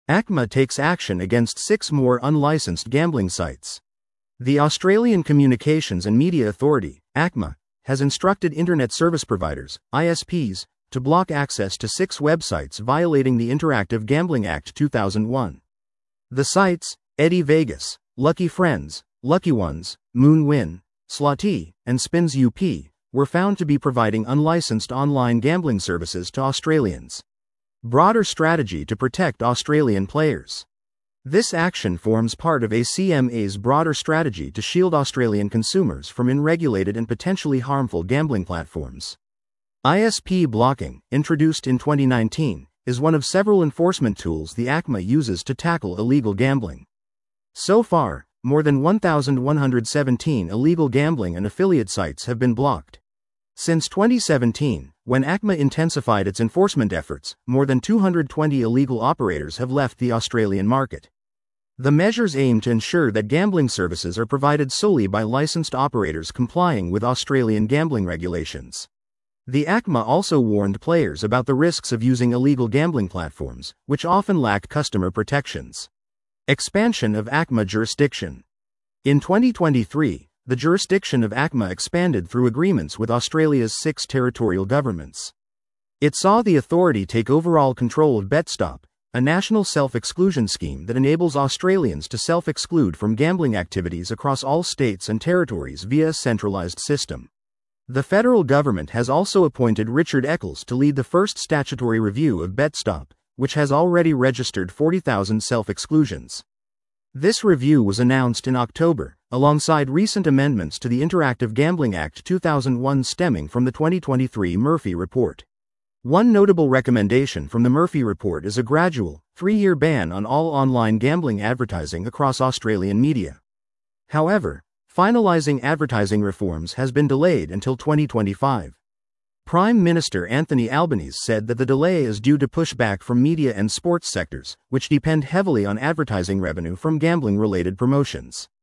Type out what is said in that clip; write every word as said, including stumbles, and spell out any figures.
ACMA takes action against six more unlicensed gambling sites. The Australian Communications and Media Authority, ACMA, has instructed Internet Service Providers, I S Ps, to block access to six websites violating the Interactive Gambling Act two thousand one. The sites, Eddie Vegas, Lucky Friends, Lucky Ones, Moon Win, Slotty, and Spins U P, were found to be providing unlicensed online gambling services to Australians. Broader strategy to protect Australian players. This action forms part of A C M A's broader strategy to shield Australian consumers from unregulated and potentially harmful gambling platforms. I S P blocking, introduced in twenty nineteen, is one of several enforcement tools the ACMA uses to tackle illegal gambling. So far, more than one thousand one hundred seventeen illegal gambling and affiliate sites have been blocked. Since twenty seventeen, when ACMA intensified its enforcement efforts, more than two hundred twenty illegal operators have left the Australian market. The measures aim to ensure that gambling services are provided solely by licensed operators complying with Australian gambling regulations. The ACMA also warned players about the risks of using illegal gambling platforms, which often lack customer protections. Expansion of ACMA jurisdiction. In twenty twenty-three, the jurisdiction of ACMA expanded through agreements with Australia's six territorial governments. It saw the authority take overall control of BetStop, a national self-exclusion scheme that enables Australians to self-exclude from gambling activities across all states and territories via a centralised system. The federal government has also appointed Richard Eccles to lead the first statutory review of BetStop, which has already registered forty thousand self-exclusions. This review was announced in October, alongside recent amendments to the Interactive Gambling Act two thousand one stemming from the twenty twenty-three Murphy Report. One notable recommendation from the Murphy Report is a gradual, three-year ban on all online gambling advertising across Australian media. However, finalising advertising reforms has been delayed until twenty twenty-five. Prime Minister Anthony Albanese said that the delay is due to pushback from media and sports sectors, which depend heavily on advertising revenue from gambling-related promotions.